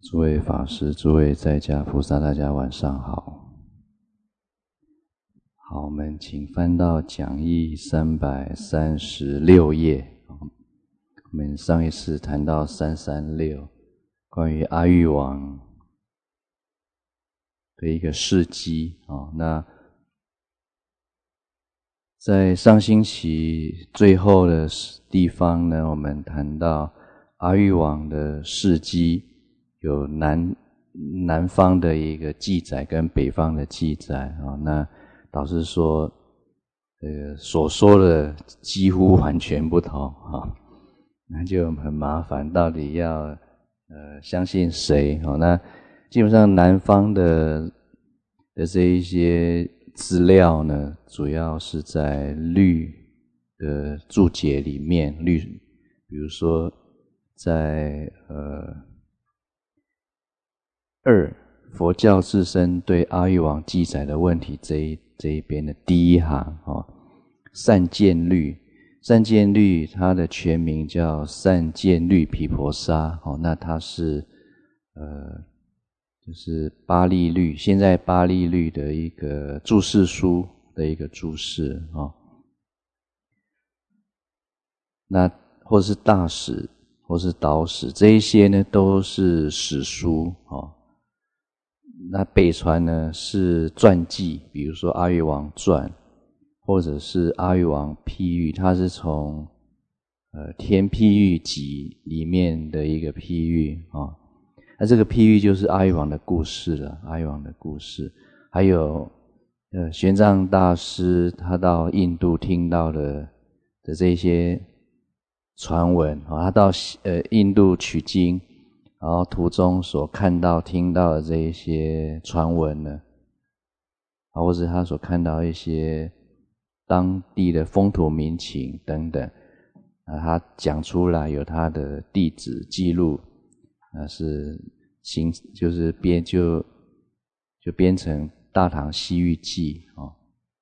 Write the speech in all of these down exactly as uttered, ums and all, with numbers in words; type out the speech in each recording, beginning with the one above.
诸位法师、诸位在家菩萨，大家晚上好。好，我们请翻到讲义三百三十六页。我们上一次谈到三三六，关于阿育王的一个事迹啊。那在上星期最后的地方呢，我们谈到阿育王的事迹。有南南方的一个记载跟北方的记载啊，那导师说，呃，所说的几乎完全不同啊，那就很麻烦，到底要呃相信谁啊？那基本上南方的的这一些资料呢，主要是在律的注解里面，律，比如说在呃。二佛教自身对阿育王记载的问题这一这一边的第一行哦，善见律，善见律它的全名叫善见律毗婆沙哦，那它是呃就是巴利律，现在巴利律的一个注释书的一个注释哦，那或是大史或是导史这一些呢都是史书哦。那北传呢是传记，比如说阿育王传，或者是阿育王譬喻，它是从呃天譬喻集里面的一个譬喻啊、哦。那这个譬喻就是阿育王的故事了，阿育王的故事。还有呃玄奘大师他到印度听到的的这些传闻啊、哦，他到呃印度取经。然后途中所看到、听到的这一些传闻呢，啊，或是他所看到一些当地的风土民情等等，啊，他讲出来有他的地址记录，啊，是行就是编就就编成《大唐西域记》哦。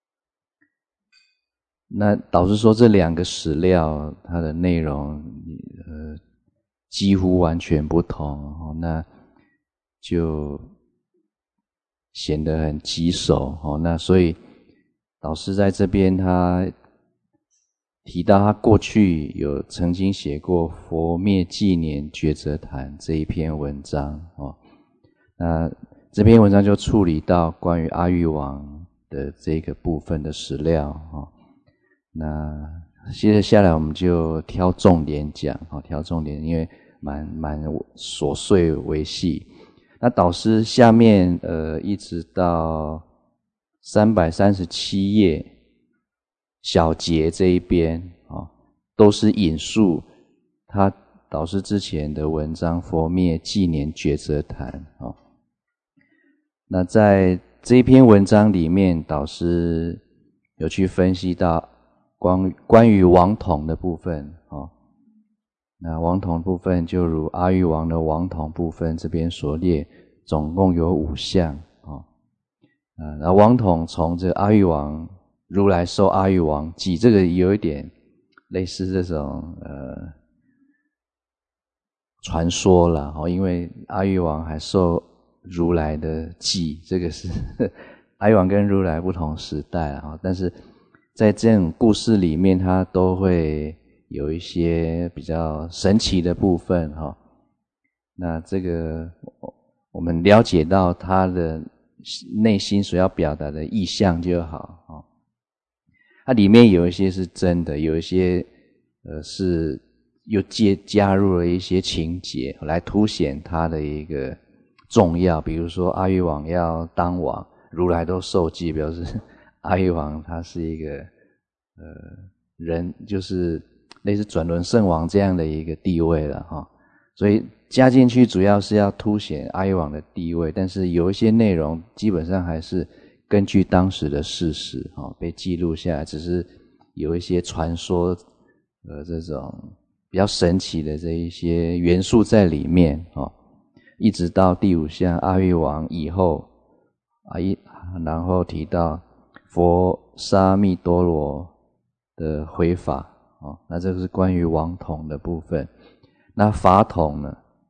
那导师说这两个史料它的内容，呃。几乎完全不同，那就显得很棘手。那所以导师在这边他提到他过去有曾经写过《佛灭纪年抉择谈》这一篇文章，那这篇文章就处理到关于阿育王的这个部分的史料。那接下来我们就挑重点讲，挑重点，因为蛮蛮琐碎为细。那导师下面呃一直到三百三十七页小节这一边啊、哦，都是引述他导师之前的文章《佛灭纪年抉择谈》哦。那在这一篇文章里面，导师有去分析到关关于王统的部分哦。那王统部分就如阿育王的王统部分这边所列，总共有五项哦。啊，那王统从这阿育王如来受阿育王记，这个有一点类似这种呃传说啦哦，因为阿育王还受如来的记，这个是阿育王跟如来不同时代啊，但是在这种故事里面，他都会有一些比较神奇的部分哈，那这个我们了解到他的内心所要表达的意象就好哈。它里面有一些是真的，有一些呃是又接加入了一些情节来凸显它的一个重要，比如说阿育王要当王，如来都受记，表示阿育王他是一个呃人，就是类似转轮圣王这样的一个地位了哈，所以加进去主要是要凸显阿育王的地位，但是有一些内容基本上还是根据当时的事实哈被记录下来，只是有一些传说呃这种比较神奇的这一些元素在里面哈，一直到第五项阿育王以后啊一然后提到佛沙密多罗的回法。哦，那这个是关于王统的部分。那法统呢，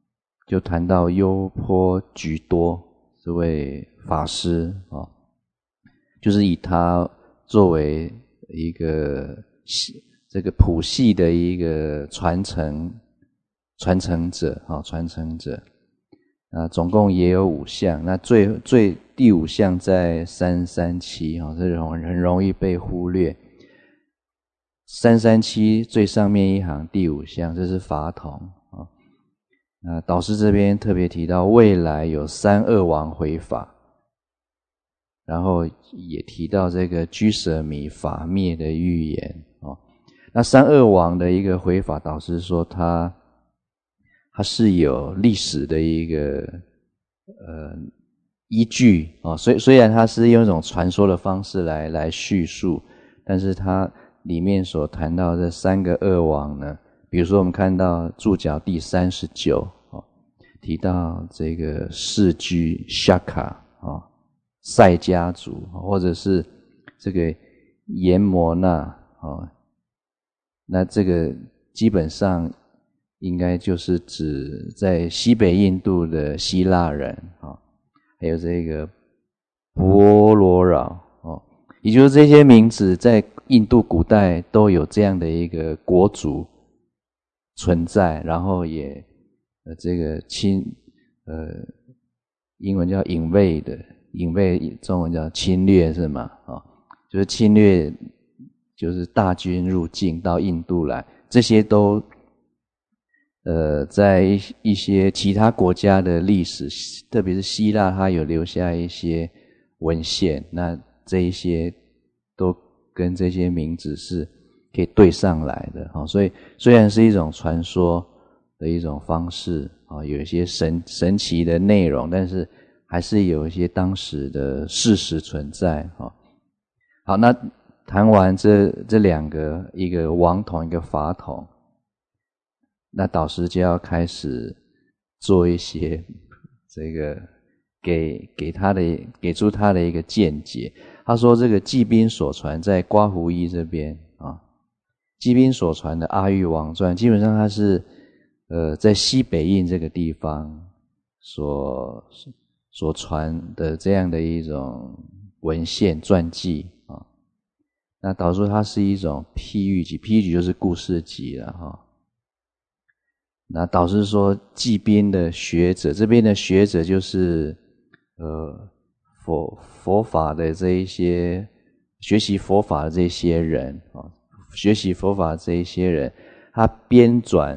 就谈到优婆居多这位法师啊，就是以他作为一个这个谱系的一个传承传承者啊，传承者啊，总共也有五项。那最最第五项在三三七啊，这种很容易被忽略。三三七最上面一行第五项，这是法统啊。那导师这边特别提到，未来有三恶王回法，然后也提到这个居舍弥法灭的预言啊。那三恶王的一个回法，导师说他它是有历史的一个呃依据啊，虽虽然它是用一种传说的方式来来叙述，但是它里面所谈到这三个恶王呢，比如说我们看到注脚第三十九哦，提到这个世居夏卡啊，赛家族，或者是这个阎摩那啊，那这个基本上应该就是指在西北印度的希腊人啊，还有这个波罗扰哦，也就是这些名字在印度古代都有这样的一个国族存在，然后也呃这个侵呃英文叫 invade，invade 中文叫侵略是吗？啊、哦，就是侵略，就是大军入境到印度来，这些都呃在一些其他国家的历史，特别是希腊，它有留下一些文献，那这一些都跟这些名字是可以对上来的啊，所以虽然是一种传说的一种方式啊，有一些神神奇的内容，但是还是有一些当时的事实存在啊。好，那谈完这这两个，一个王统，一个法统，那导师就要开始做一些这个给给他的给出他的一个见解。他说这个纪宾所传在刮胡伊这边啊，纪宾所传的阿育王传，基本上它是呃在西北印这个地方所所传的这样的一种文献传记啊。那导致它是一种譬喻集，譬喻集就是故事集了哈。那导师说纪宾的学者，这边的学者就是呃佛佛法的这一些学习佛法的这些人啊，学习佛法的这一些人，他编纂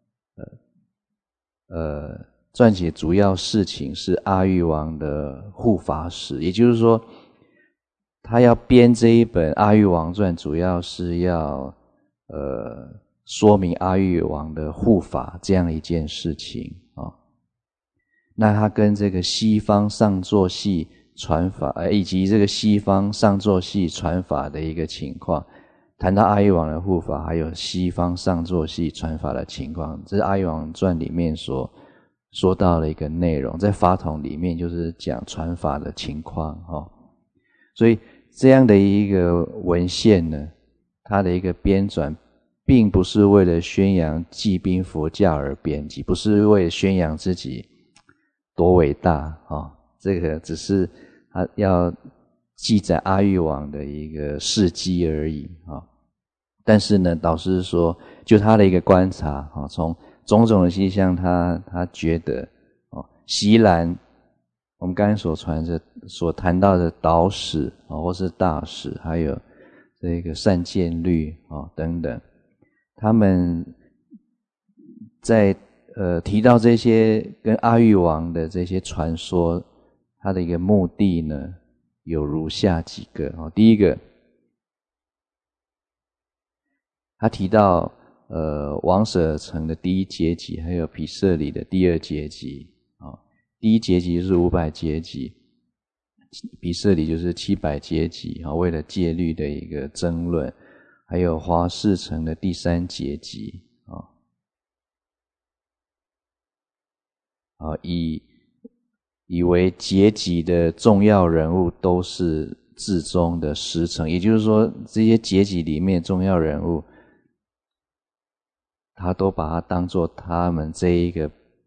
呃呃撰写主要事情是阿育王的护法史，也就是说他要编这一本阿育王传，主要是要呃说明阿育王的护法这样一件事情啊。那他跟这个西方上座系传法，呃，以及这个西方上座系传法的一个情况，谈到阿育王的护法，还有西方上座系传法的情况，这是阿育王传里面所说到的一个内容，在法统里面就是讲传法的情况哦。所以这样的一个文献呢，它的一个编纂并不是为了宣扬纪宾佛教而编辑，不是为了宣扬自己多伟大啊、哦，这个只是他要记载阿育王的一个事迹而已啊、哦。但是呢，导师说，就他的一个观察啊、哦，从种种的迹象，他他觉得哦，锡兰我们刚才所传的、所谈到的导史啊、哦，或是大史，还有这个善见律啊、哦、等等，他们在呃提到这些跟阿育王的这些传说，它的一个目的呢，有如下几个哦。第一个，他提到呃王舍城的第一阶级，还有毗舍离的第二阶级啊、哦。第一阶级就是五百阶级，毗舍离就是七百阶级啊、哦。为了戒律的一个争论，还有华氏城的第三阶级啊。啊，以以为阶级的重要人物都是至宗的师承，也就是说，这些阶级里面重要人物，他都把它当作他们这一个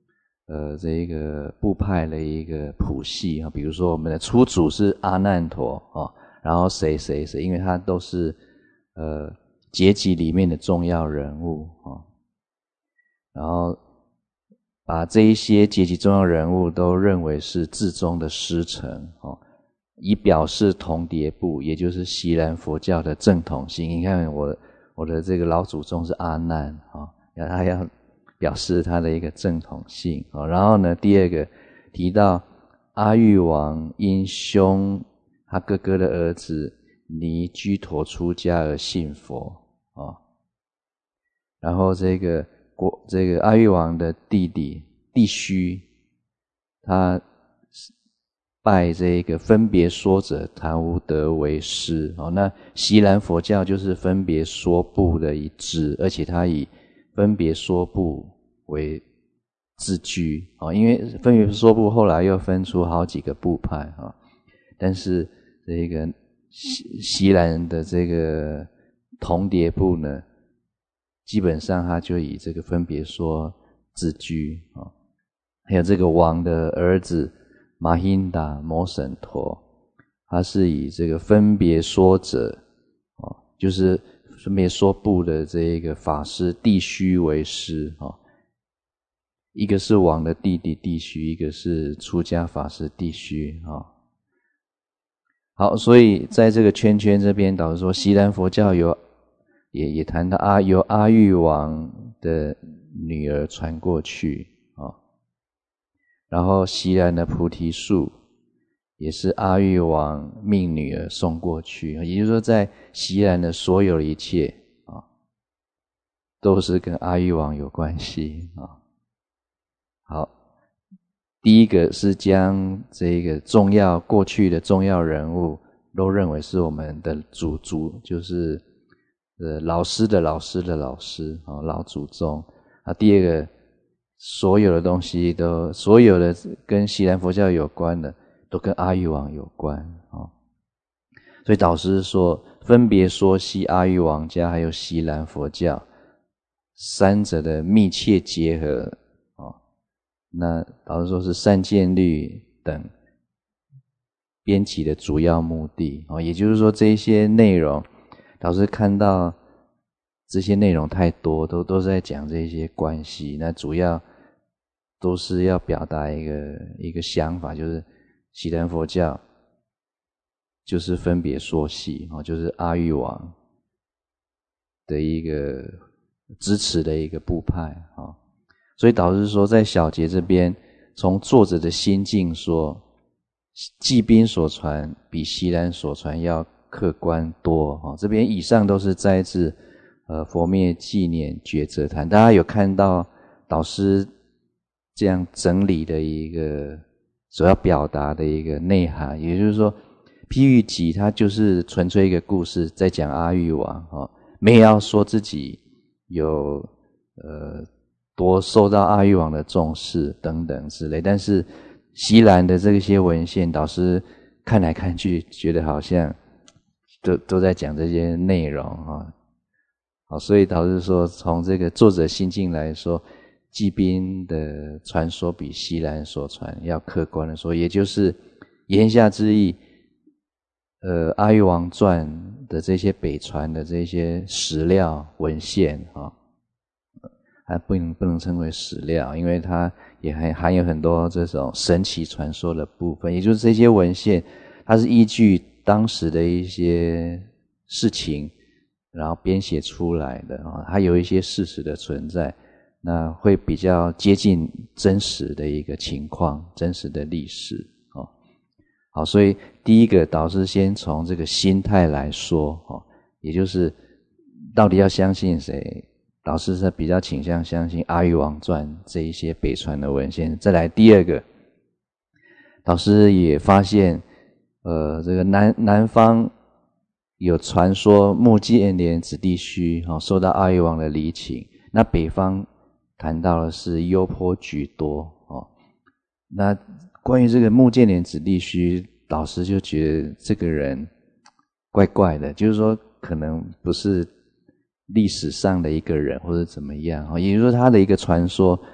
呃这个部派的一个谱系啊，比如说我们的初祖是阿难陀啊，然后谁谁谁，因为他都是呃阶级里面的重要人物啊，然后把这一些阶级重要人物都认为是至宗的师承啊，以表示同牒部，也就是锡兰佛教的正统性。你看我我的这个老祖宗是阿难啊，要他要表示他的一个正统性啊。然后呢，第二个提到阿育王因兄他哥哥的儿子尼居陀出家而信佛啊，然后这个国这个阿育王的弟弟弟须，他拜这个分别说者昙无德为师哦。那锡兰佛教就是分别说部的一支，而且他以分别说部为自居哦，因为分别说部后来又分出好几个部派啊，但是这个锡锡兰的这个同牒部呢，基本上他就以这个分别说自居啊。还有这个王的儿子马欣达摩省陀，他是以这个分别说者哦，就是分别说部的这一个法师弟须为师哦，一个是王的弟弟弟须，一个是出家法师弟须哦。好，所以在这个圈圈这边，导致说锡兰佛教有也也谈到阿由阿育王的女儿传过去哦，然后锡兰的菩提树也是阿育王命女儿送过去，也就是说在锡兰的所有的一切啊，都是跟阿育王有关系啊。好，第一个是将这个重要过去的重要人物都认为是我们的祖祖，就是呃老师的老师的老师啊，老祖宗啊。第二个，所有的东西都所有的跟锡兰佛教有关的都跟阿育王有关啊。所以导师说分别说西阿育王家还有锡兰佛教三者的密切结合啊。那导师说是善见律等编辑的主要目的啊，也就是说这一些内容，导师看到这些内容太多，都都是在讲这些关系，那主要都是要表达一个一个想法，就是锡兰佛教就是分别说系啊，就是阿育王的一个支持的一个部派啊。所以导师说在小节这边，从作者的心境说，寂宾所传比锡兰所传要客观多啊。这边以上都是摘自呃佛灭纪念觉则谈，大家有看到导师这样整理的一个所要表达的一个内涵，也就是说譬喻集它就是纯粹一个故事，在讲阿育王哦，没有要说自己有呃多受到阿育王的重视等等之类，但是锡兰的这些文献，导师看来看去，觉得好像都都在讲这些内容啊。好，所以导师说，从这个作者心境来说，寂宾的传说比锡兰所传要客观的说，也就是言下之意，呃，阿育王传的这些北传的这些史料文献啊。还不能不能称为史料，因为它也还含有很多这种神奇传说的部分，也就是这些文献它是依据当时的一些事情然后编写出来的啊，它有一些事实的存在，那会比较接近真实的一个情况，真实的历史哦。好，所以第一个导师先从这个心态来说哦，也就是到底要相信谁？导师是比较倾向相信阿育王传这一些北传的文献。再来第二个，导师也发现呃，这个南南方有传说目犍连子弟须哦受到阿育王的礼请，那北方谈到的是优颇居多哦。那关于这个目犍连子弟须，导师就觉得这个人怪怪的，就是说可能不是历史上的一个人或者怎么样，也就是说他的一个传说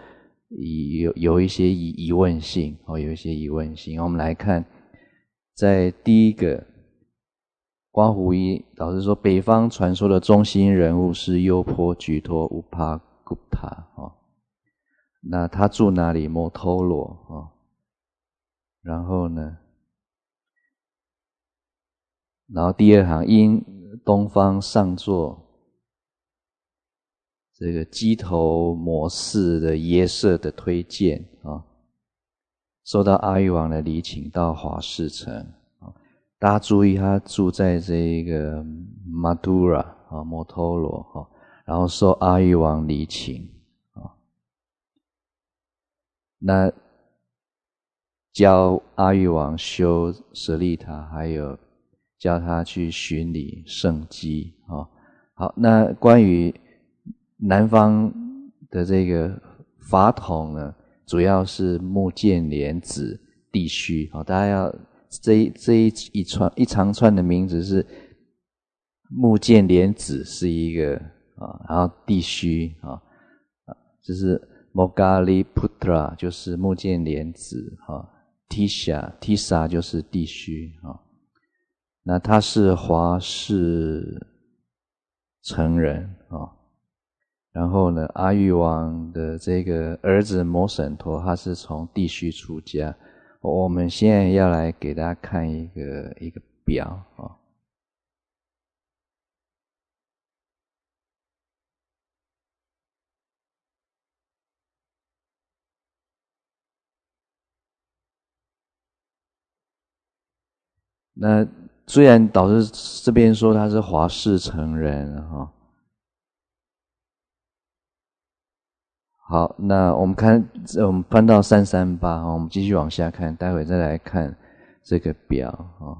有有一些疑疑问性哦，有一些疑问性。我们来看，在第一个刮胡一老师说，北方传说的中心人物是优婆居陀乌帕古塔哦。那他住哪里？摩托罗哦。然后呢？然后第二行，因东方上座这个鸡头摩寺的耶舍的推荐啊，受到阿育王的礼请到华氏城啊。大家注意，他住在这个马杜拉啊，摩托罗啊，然后受阿育王礼请啊。那教阿育王修舍利塔，还有教他去巡礼圣迹啊。好，那关于南方的这个法统呢，主要是目犍连子地须啊。大家要这一这一一串一长串的名字是目犍连子是一个啊，然后地须啊，就是 Moggaliputra 就是目犍连子啊。Tisha Tisa 就是地须啊，那他是华氏城人啊。然后呢，阿育王的这个儿子摩审陀，他是从地须出家。我们现在要来给大家看一个一个表啊。那虽然导师这边说他是华氏城人哈，好，那我们看，我们翻到三三八，我们继续往下看，待会再来看这个表啊。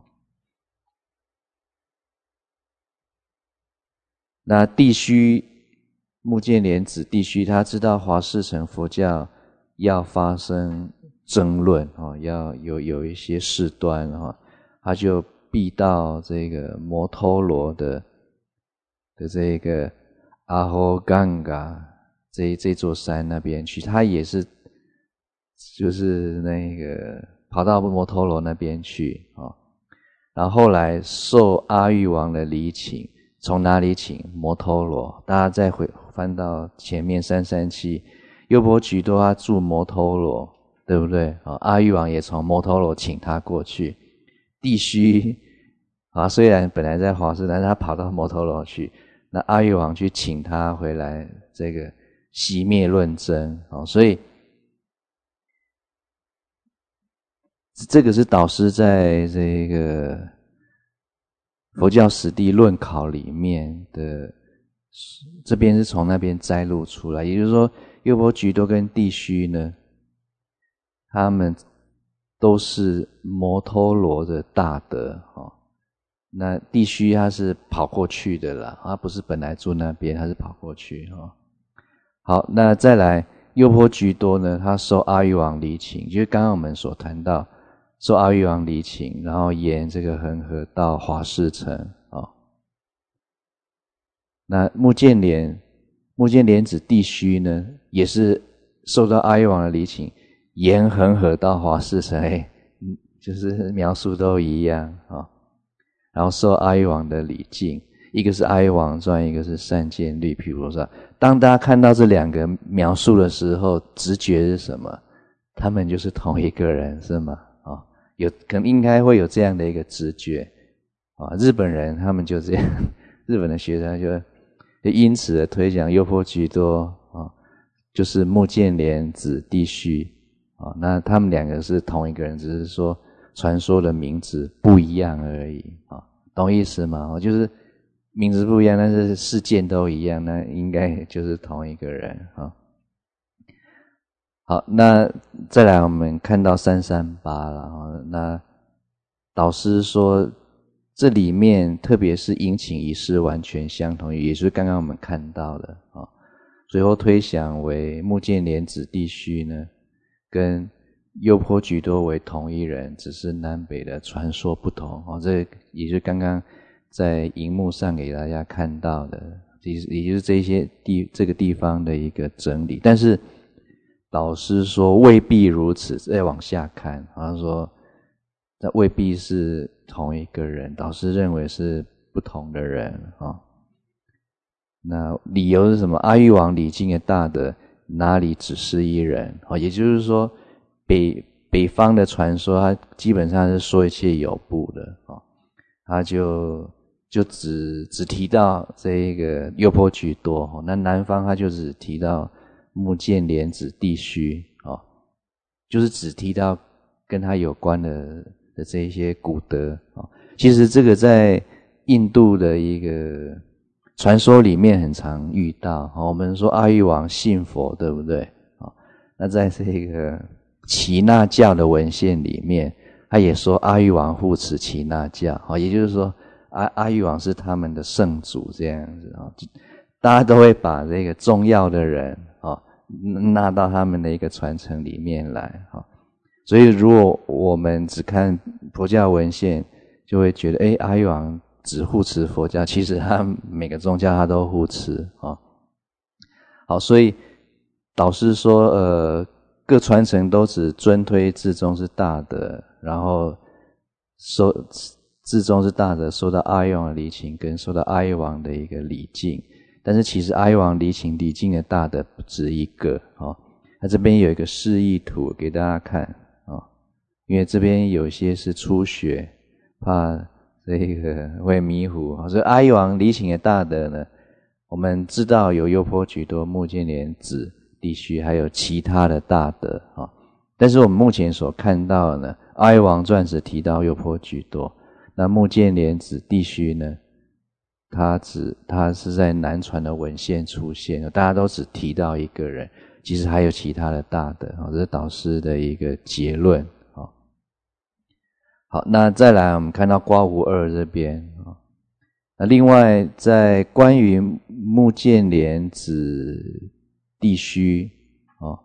那地须目犍连子地须，他知道华氏城佛教要发生争论啊，要有有一些事端啊。他就避到这个摩托罗的的这个阿霍冈嘎这这座山那边去，他也是就是那个跑到摩托罗那边去啊。然后后来受阿育王的礼请，从哪里请？摩托罗。大家再回翻到前面三三七，优婆居多他住摩托罗，对不对？阿育王也从摩托罗请他过去。地须啊，虽然本来在华氏，但是他跑到摩托罗去，那阿育王去请他回来，这个熄灭论争啊，所以这个是导师在这个佛教史地论考里面的，这边是从那边摘录出来，也就是说，优婆居多跟地须呢，他们都是摩托罗的大德哦。那地须他是跑过去的啦，他不是本来住那边，他是跑过去哦。好，那再来优婆居多呢，他受阿育王礼请，就是刚刚我们所谈到受阿育王礼请，然后沿这个恒河到华氏城哦。那目犍连目犍连子地须呢，也是受到阿育王的礼请，沿恒河到华氏城，哎，就是描述都一样啊、哦。然后受阿育王的礼敬，一个是阿育王传，一个是善见律毗婆萨。当大家看到这两个描述的时候，直觉是什么？他们就是同一个人，是吗？啊、哦，有可能应该会有这样的一个直觉啊、哦。日本人他们就这样，日本的学生就就因此的推讲优婆居多啊、哦，就是目犍连子地须啊、哦，那他们两个是同一个人，只是说传说的名字不一样而已啊、哦，懂意思吗？哦，就是名字不一样，但是事件都一样，那应该就是同一个人啊、哦。好，那再来我们看到三三八了啊。那导师说这里面特别是殷勤仪式完全相同，也就是刚刚我们看到的啊、哦。最后推想为目犍连子地须呢，跟优婆居多为同一人，只是南北的传说不同哦。这也是刚刚在荧幕上给大家看到的，也就是这些地这个地方的一个整理。但是导师说未必如此，再往下看，他说这未必是同一个人，导师认为是不同的人啊。那理由是什么？阿育王礼敬的大德哪里只是一人啊？也就是说，北北方的传说，它基本上是说一切有部的啊，他就就只只提到这个优婆举多，那南方他就只提到目犍连子地须啊，就是只提到跟他有关的的这一些古德啊。其实这个在印度的一个传说里面很常遇到，我们说阿育王信佛，对不对？那在这个耆那教的文献里面，他也说阿育王护持耆那教，也就是说阿阿育王是他们的圣主这样子，大家都会把这个重要的人纳到他们的一个传承里面来。所以如果我们只看佛教文献，就会觉得诶阿育王只护持佛教，其实他每个宗教他都护持啊。好，所以导师说，呃，各传承都只尊推至宗是大德，然后受至宗是大德，受到阿育王的礼请，跟受到阿育王的一个礼敬。但是其实阿育王礼请礼敬的大德不止一个啊。那这边有一个示意图给大家看啊，因为这边有些是初学，怕这个会迷糊，所以阿育王礼请的大德呢，我们知道有优婆举多、目犍连子、地须，还有其他的大德啊。但是我们目前所看到的呢，阿育王传只提到优婆举多，那目犍连子、地须呢，他只他是在南传的文献出现，大家都只提到一个人，其实还有其他的大德，这是导师的一个结论。好，那再来我们看到刮胡二这边啊，那另外在关于目犍连子地须啊，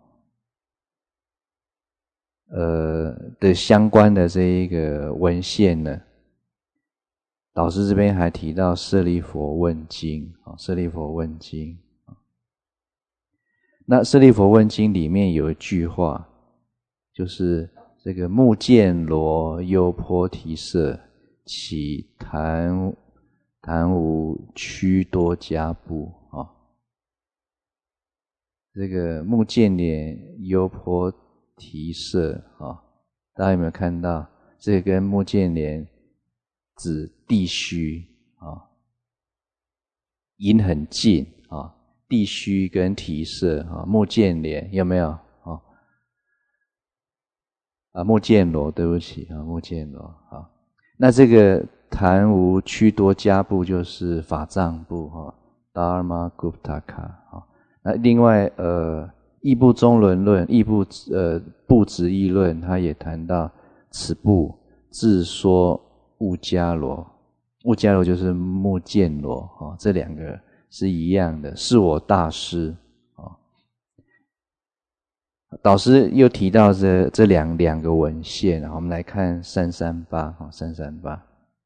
呃的相关的这一个文献呢，导师这边还提到舍利弗问经啊，舍利弗问经啊，那舍利弗问经里面有一句话，就是这个目犍罗优婆提舍起檀檀无须多迦布啊，这个目犍连优婆提舍啊，大家有没有看到？这个跟目犍连子地须啊，音很近啊，地须跟提舍啊，目犍连有没有？啊，目犍罗，对不起啊，目犍罗啊。那这个檀无须多迦布就是法藏部哈 ，Dharma Guptaka 啊。那另外呃，异部中轮论、异部呃部直议论，他也谈到此部自说悟迦罗，悟迦罗就是目犍罗啊，这两个是一样的，是我大师。导师又提到这这两两个文献，我们来看三三八哈，三三八。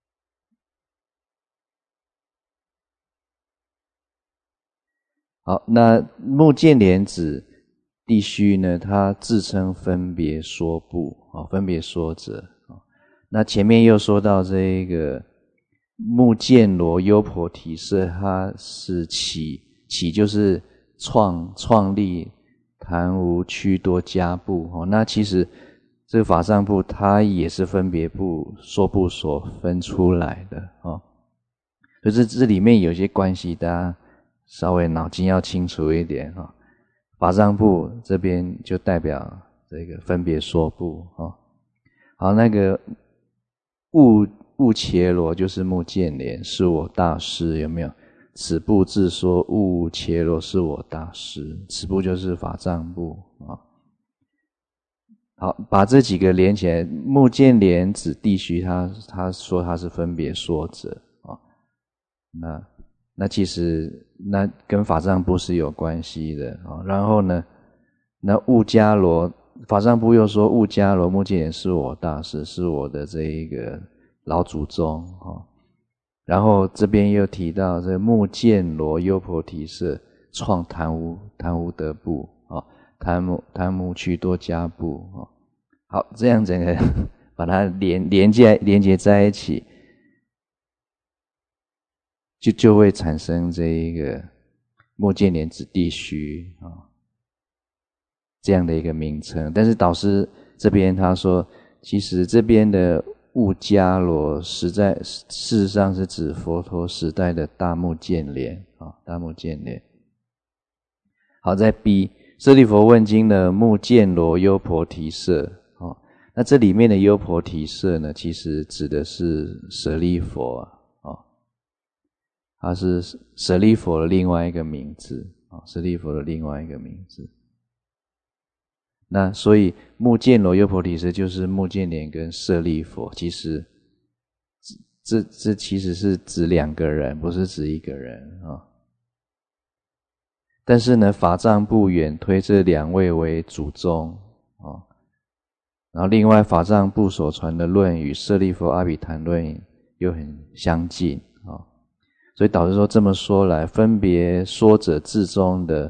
好，那目犍连子地须呢，他自称分别说部啊，分别说者啊。那前面又说到这个目犍罗优婆提舍，他是起起就是创创立。檀无须多迦布，那其实这个法藏部它也是分别部说部所分出来的哦，所以这这里面有些关系，大家稍微脑筋要清楚一点哈。法藏部这边就代表这个分别说部哦。好，那个悟悟伽罗就是目犍连，是我大师，有没有？此部自说悟伽罗是我大师，此部就是法藏部啊。好，把这几个连起来，目犍连子地须，他他说他是分别说者啊。那那其实那跟法藏部是有关系的啊。然后呢，那悟迦罗，法藏部又说悟迦罗目犍连是我大师，是我的这一个老祖宗啊。然后这边又提到这目犍罗优婆提舍创檀无檀无德部啊， 檀木檀木须多迦布哦。好，这样整个把它连连接连接在一起，就就会产生这一个目犍连子地须啊、哦、这样的一个名称。但是导师这边他说，其实这边的悟伽罗实在事实上是指佛陀时代的大目犍连啊、哦，大目犍连。好，在 B 舍利弗问经的目犍罗优婆提舍哦，那这里面的优婆提舍呢，其实指的是舍利弗啊，哦，它是舍利弗的另外一个名字啊，舍利弗的另外一个名字。那所以目犍罗优婆提舍就是目犍连跟舍利弗，其实这这其实是指两个人，不是指一个人啊、哦。但是呢，法藏部远推这两位为祖宗哦，然后另外法藏部所传的论与舍利弗阿毗昙论又很相近哦，所以导致说这么说来，分别说者至中的，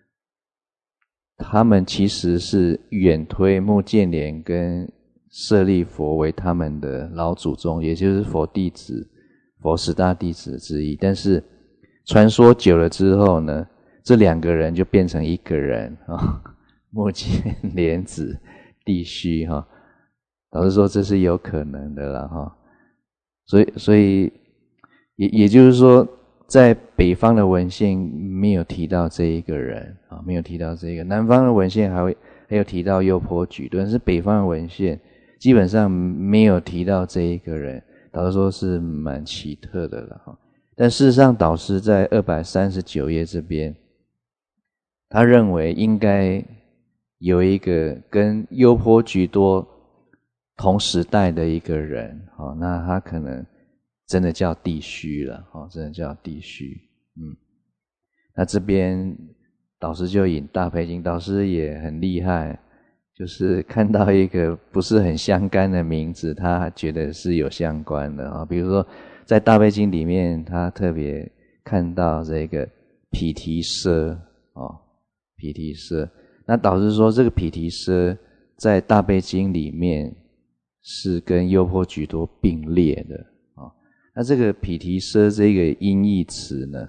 他们其实是远推目犍连跟舍利弗为他们的老祖宗，也就是佛弟子、佛十大弟子之一。但是传说久了之后呢，这两个人就变成一个人啊、哦，目犍连子地须哈，老实说这是有可能的啦哈、哦。所以所以也也就是说，在北方的文献没有提到这一个人啊、哦，没有提到这个。南方的文献还会还有提到优婆举，但是北方的文献基本上没有提到这一个人，导致说是蛮奇特的了哈、哦。但事实上，导师在二百三十九页这边。他认为应该有一个跟优婆举多同时代的一个人，哦，那他可能真的叫地须了，哦，真的叫地须，嗯，那这边导师就引大悲经，导师也很厉害，就是看到一个不是很相干的名字，他觉得是有相关的啊、哦，比如说在大悲经里面，他特别看到这个毗提舍哦。毗提舍，那导致说这个毗提舍在大悲经里面是跟优婆举多并列的啊、哦。那这个毗提舍这个音译词呢，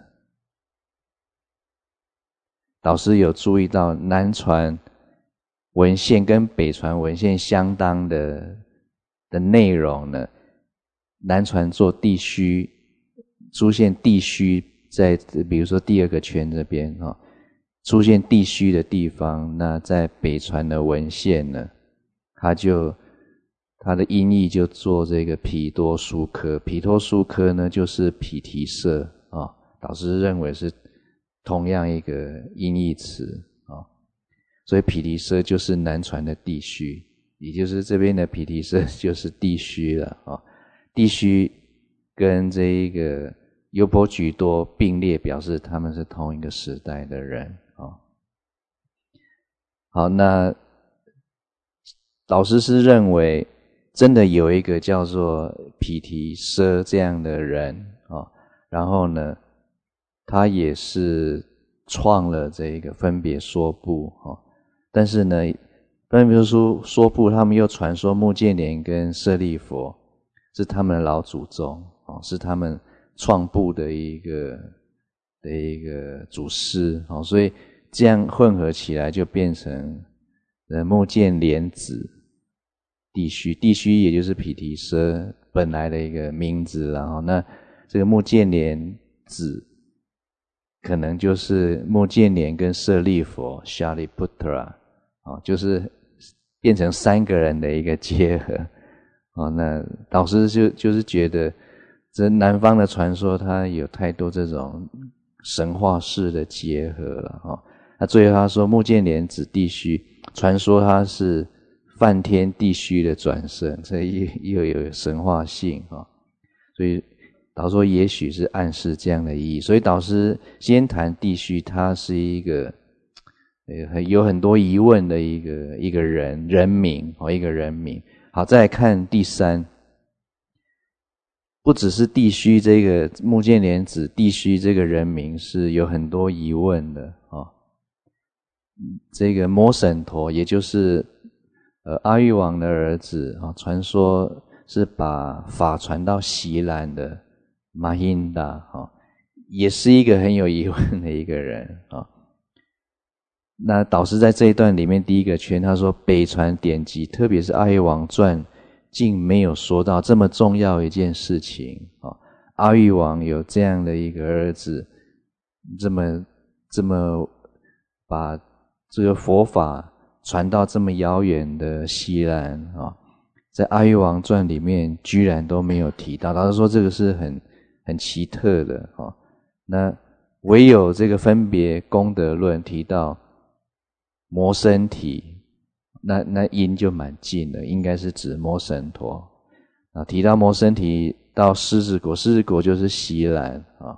导师有注意到南传文献跟北传文献相当的的内容呢，南传做地须出现地须在比如说第二个圈这边哈、哦。出现地须的地方，那在北传的文献呢，它就它的音译就做这个毗多疏科，毗多疏科呢就是毗提舍啊、哦，导师认为是同样一个音译词啊、哦，所以毗提舍就是南传的地须，也就是这边的毗提舍就是地须了啊、哦，地须跟这一个优婆举多并列，表示他们是同一个时代的人。好，那老师是认为真的有一个叫做毗提舍这样的人啊、哦，然后呢，他也是创了这个分别说部哦，但是呢，分别说说部他们又传说目犍连跟舍利弗是他们的老祖宗哦，是他们创部的一个的一个祖师哦，所以这样混合起来就变成呃目犍连子地须，地须也就是毗提舍本来的一个名字，然后那这个目犍连子可能就是目犍连跟舍利弗 Shariputra 哦，就是变成三个人的一个结合哦。那导师就就是觉得这南方的传说它有太多这种神话式的结合了哦。那最后他说目犍连子地须，传说他是梵天地须的转生，这又有神话性啊、哦，所以导师说也许是暗示这样的意义。所以导师先谈地须，他是一个呃有很多疑问的一个一个人人名哦，一个人名。好，再来看第三，不只是地须这个目犍连子地须这个人名是有很多疑问的哦。 这个摩神陀，也就是呃阿育王的儿子啊，传说是把法传到锡兰的马欣达啊，也是一个很有疑问的一个人啊。那导师在这一段里面第一个圈，他说北传典籍，特别是阿育王传，竟没有说到这么重要一件事情啊。阿育王有这样的一个儿子，这么这么把这个佛法传到这么遥远的锡兰啊，在阿育王传里面居然都没有提到。导师说这个是很很奇特的啊。那唯有这个分别功德论提到摩身体，那那音就蛮近的，应该是指摩神陀啊。提到摩身体到狮子国，狮子国就是锡兰啊，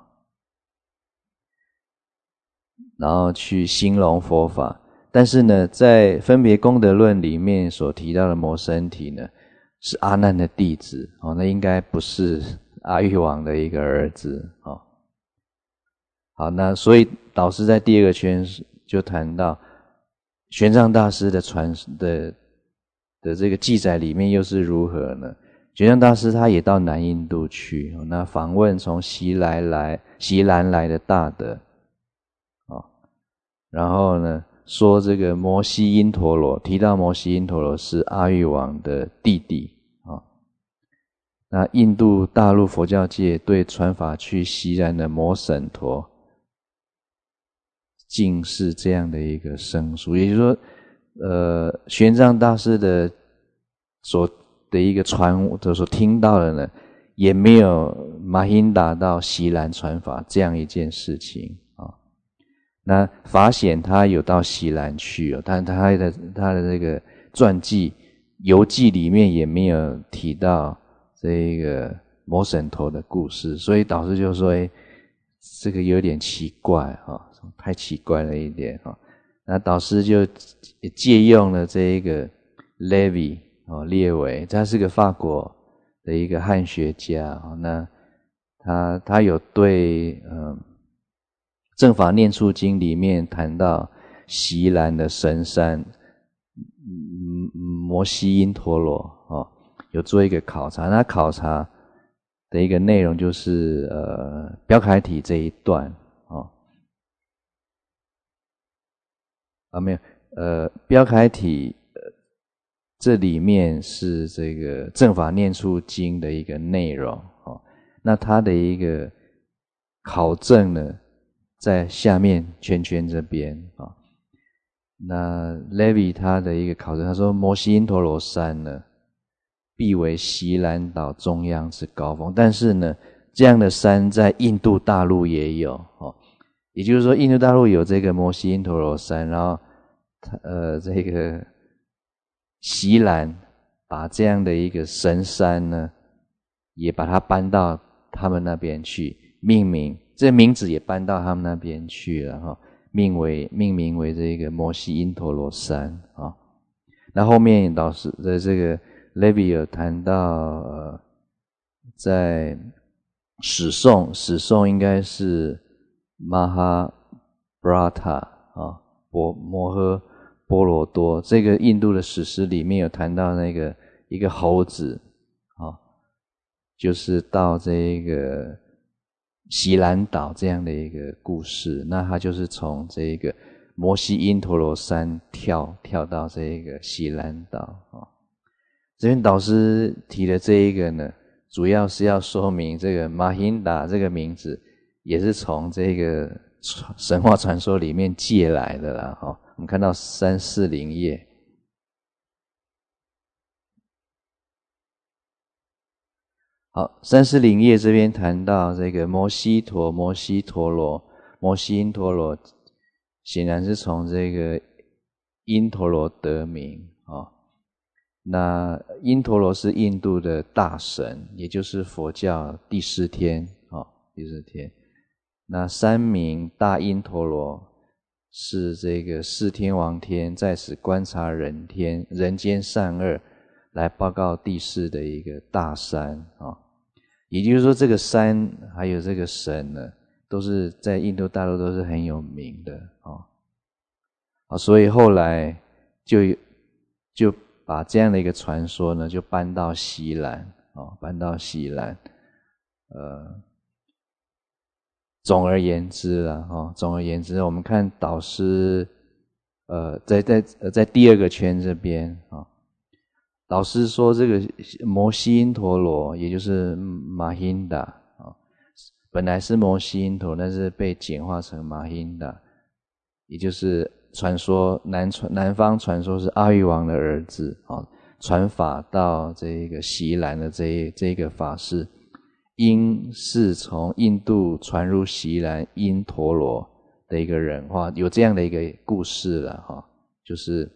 然后去兴隆佛法。但是呢，在分别功德论里面所提到的摩身体呢，是阿难的弟子哦，那应该不是阿育王的一个儿子哦。好，那所以导师在第二个圈就谈到玄奘大师的传的的这个记载里面又是如何呢？玄奘大师他也到南印度去，那访问从锡兰来锡兰来的大德，然后呢说这个摩悉因陀罗，提到摩悉因陀罗是阿育王的弟弟啊。那印度大陆佛教界对传法去锡兰的摩省陀，竟是这样的一个生疏，也就是说，呃，玄奘大师的所的一个传，所听到的呢，也没有马欣达到锡兰传法这样一件事情啊。那法显他有到锡兰去哦，但他的他的这个传记游记里面也没有提到这个摩省陀的故事，所以导师就说，哎，这个有点奇怪啊，太奇怪了一点啊。那导师就借用了这一个 Levi 哦，列维，他是个法国的一个汉学家哦，那他他有对嗯正法念处经里面谈到锡兰的神山嗯摩悉因陀罗哦，有做一个考察。那考察的一个内容就是呃标楷体这一段哦啊没有呃标楷体呃这里面是这个正法念处经的一个内容哦，那它的一个考证呢在下面圈圈这边啊。那 Levi 他的一个考证，他说摩悉因陀罗山呢必为锡兰岛中央之高峰，但是呢这样的山在印度大陆也有哦，也就是说印度大陆有这个摩悉因陀罗山，然后呃这个锡兰把这样的一个神山呢也把它搬到他们那边去，命名这名字也搬到他们那边去了哈，命为命名为这个摩悉因陀罗山啊。那后面导师的这个 Levi 有谈到呃，在史颂史颂应该是 Mahabharata 啊，波摩诃波罗多，这个印度的史诗里面有谈到那个一个猴子啊，就是到这个锡兰岛这样的一个故事，那他就是从这个摩悉因陀罗山跳跳到这个锡兰岛啊。这边导师提的这一个呢，主要是要说明这个马欣达这个名字也是从这个神话传说里面借来的啦哈。我们看到三四零页。好，三四零页这边谈到这个摩悉陀、摩悉陀罗、摩悉因陀罗，显然是从这个因陀罗得名啊、哦。那因陀罗是印度的大神，也就是佛教第四天啊、哦，第四天。那三名大因陀罗是这个四天王天在此观察人天人间善恶，来报告第四的一个大山啊。哦，也就是说这个山还有这个神呢，都是在印度大陆都是很有名的哦。 啊，所以后来就就把这样的一个传说呢，就搬到锡兰哦，搬到锡兰。呃，总而言之啦，哦，总而言之，我们看导师，呃，在在呃在第二个圈这边啊。哦，导师说，这个摩悉因陀罗，也就是马欣达啊，本来是摩悉因陀，但是被简化成马欣达，也就是传说南传南方传说是阿育王的儿子啊，传法到这个锡兰的这一这个法师，因是从印度传入锡兰因陀罗的一个人哈，有这样的一个故事了哈，就是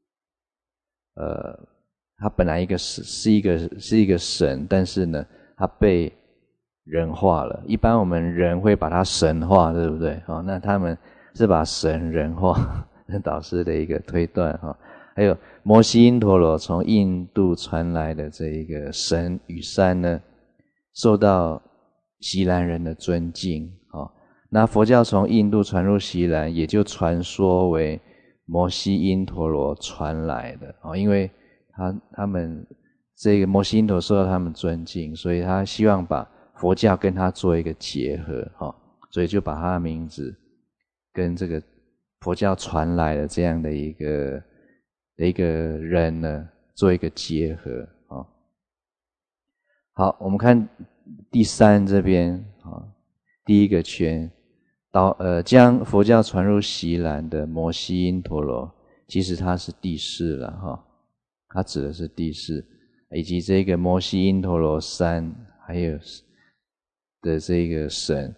呃。他本来一个是是一个是一个神，但是呢，他被人化了。一般我们人会把他神化，对不对？哦，那他们是把神人化，那导师的一个推断哈。还有摩悉因陀罗从印度传来的这一个神与山呢，受到锡兰人的尊敬啊。那佛教从印度传入锡兰，也就传说为摩悉因陀罗传来的啊，因为他他们这个摩悉因陀罗受到他们尊敬，所以他希望把佛教跟他做一个结合哈，所以就把他的名字跟这个佛教传来的这样的一个的一个人呢做一个结合啊。好，我们看第三这边啊，第一个圈到呃将佛教传入锡兰的摩悉因陀罗，其实他是第四了哈。它指的是第四，以及这个摩悉因陀罗山，还有的这个神，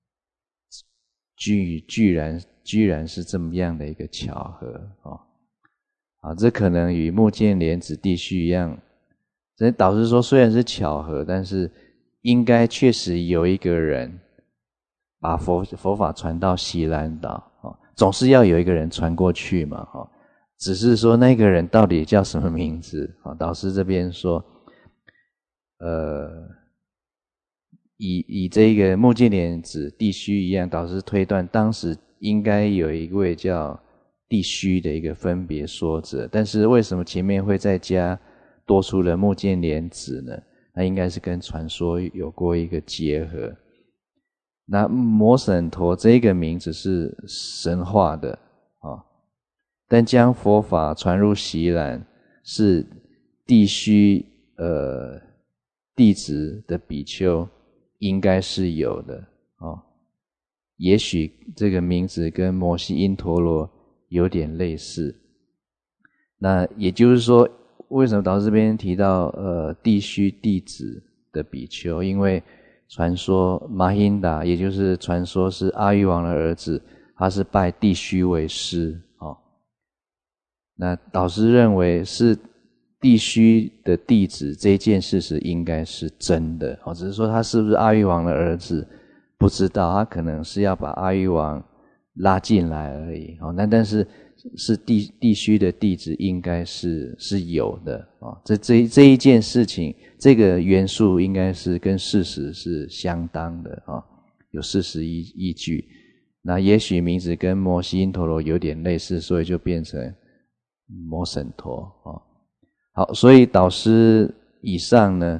居居然居然是这么样的一个巧合哦，啊，这可能与目犍连子地须一样。这导师说，虽然是巧合，但是应该确实有一个人把佛佛法传到锡兰岛，哦，总是要有一个人传过去嘛，哦。只是说那个人到底叫什么名字啊？导师这边说，呃，以以这个目犍连子地须一样，导师推断当时应该有一位叫地须的一个分别说者，但是为什么前面会再加多出了目犍连子呢？那应该是跟传说有过一个结合。那摩审陀这个名字是神话的啊。但将佛法传入锡兰是地须呃弟子的比丘应该是有的哦，也许这个名字跟摩悉因陀罗有点类似。那也就是说，为什么导师这边提到呃地须弟子的比丘？因为传说马欣达，也就是传说是阿育王的儿子，他是拜地须为师。那导师认为是地须的弟子这件事实应该是真的，只是说他是不是阿育王的儿子不知道，他可能是要把阿育王拉进来而已。那但是是地地须的弟子应该是是有的，这这这一件事情，这个元素应该是跟事实是相当的，有事实依依据。那也许名字跟摩悉因陀罗有点类似，所以就变成摩审陀哦。好，所以导师以上呢，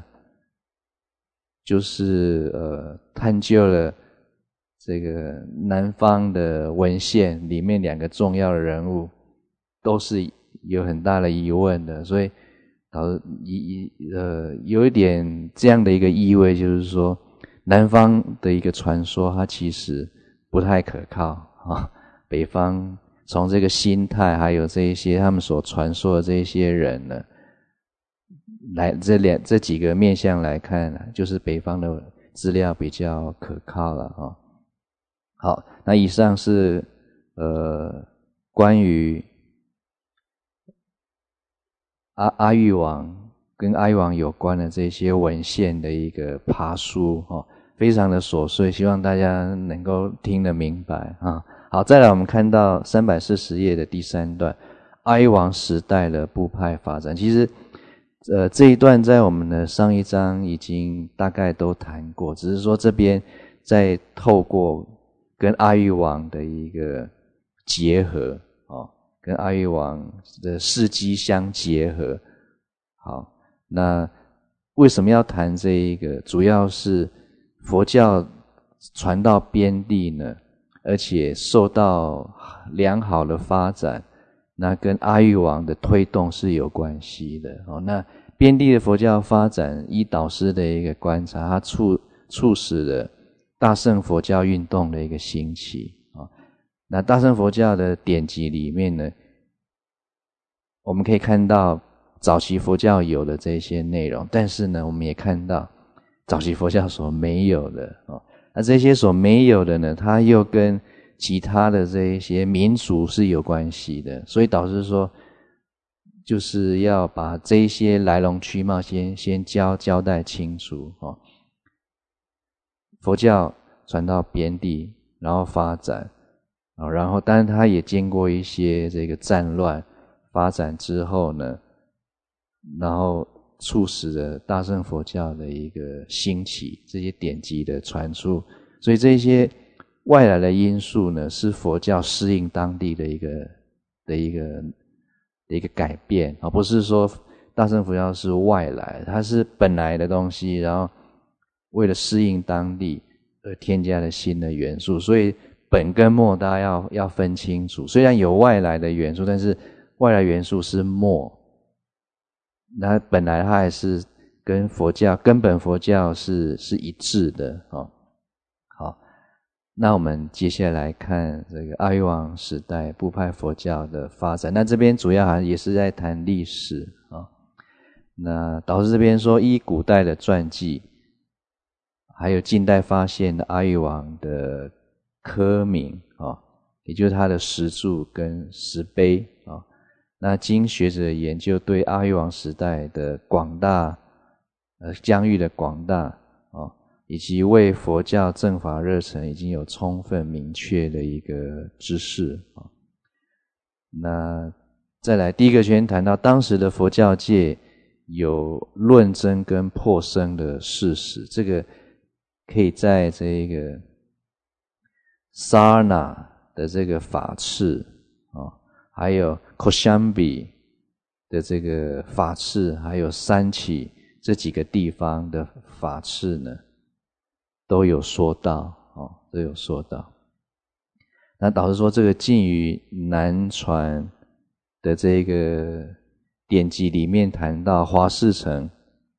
就是呃探究了这个南方的文献里面两个重要的人物，都是有很大的疑问的，所以导师一呃有一点这样的一个意味，就是说南方的一个传说，它其实不太可靠啊，北方。从这个心态还有这一些他们所传说的这一些人呢，来这两这几个面向来看，就是北方的资料比较可靠了啊。好，那以上是呃关于阿阿育王跟阿育王有关的这些文献的一个爬书哦，非常的琐碎，希望大家能够听得明白啊。好，再来我们看到三百四十页的第三段，阿育王时代的部派发展。其实呃这一段在我们的上一章已经大概都谈过，只是说这边再透过跟阿育王的一个结合哦， 跟阿育王的事迹相结合。好，那为什么要谈这一个？主要是佛教传到边地呢，而且受到良好的发展，那跟阿育王的推动是有关系的。哦，那边地的佛教发展，依导师的一个观察，它促促使了大乘佛教运动的一个兴起。哦，那大乘佛教的典籍里面呢，我们可以看到早期佛教有的这些内容，但是呢，我们也看到早期佛教所没有的。哦，那这些所没有的呢，它又跟其他的这一些民俗是有关系的，所以导师说，就是要把这一些来龙去脉先先交交代清楚。哦，佛教传到边地，然后发展，哦，然后当然它也经过一些这个战乱发展之后呢，然后促使了大乘佛教的一个兴起，这些典籍的传出，所以这些外来的因素呢，是佛教适应当地的一个的一个的一个改变，而不是说大乘佛教是外来，它是本来的东西，然后为了适应当地而添加了新的元素，所以本跟末大家要要分清楚。虽然有外来的元素，但是外来元素是末，那本来它还是跟佛教根本佛教是是一致的。哦，好，那我们接下来看这个阿育王时代部派佛教的发展。那这边主要好像也是在谈历史啊。那导师这边说，依古代的传记，还有近代发现的阿育王的刻铭啊，也就是他的石柱跟石碑啊。那经学者的研究，对阿育王时代的广大呃疆域的广大啊，以及为佛教正法热忱已经有充分明确的一个知识啊。那再来第一个先谈到当时的佛教界有论真跟破生的事实，这个可以在这个萨那的这个法次啊，还有 Koshambi 的这个法次，还有三起这几个地方的法次呢，都有说到，哦，都有说到。那导师说，这个近于南传的这个典籍里面谈到华氏城，